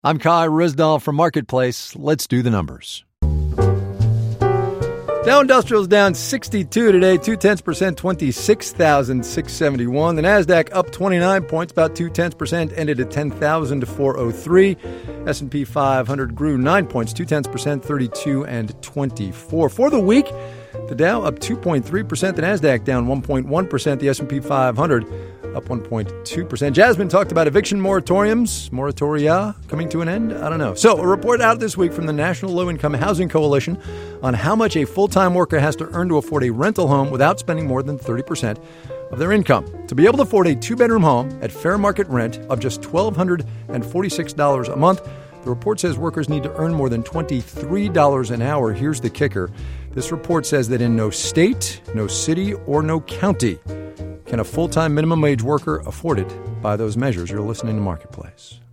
I'm Kai Rizdal from Marketplace. Let's do the numbers. Dow Industrial's down 62 today, 0.2%, 26,671. The Nasdaq up 29 points, about 0.2%, ended at 10,403. S&P 500 grew 9 points, 0.2%, 32 and 24. For the week, the Dow up 2.3%, the Nasdaq down 1.1%, the S&P 500 up 1.2%. Jasmine talked about eviction moratoria coming to an end. I don't know. So a report out this week from the National Low-Income Housing Coalition on how much a full-time worker has to earn to afford a rental home without spending more than 30% of their income. To be able to afford a two-bedroom home at fair market rent of just $1,246 a month, the report says workers need to earn more than $23 an hour. Here's the kicker. This report says that in no state, no city, or no county can a full-time minimum wage worker afford it by those measures. You're listening to Marketplace.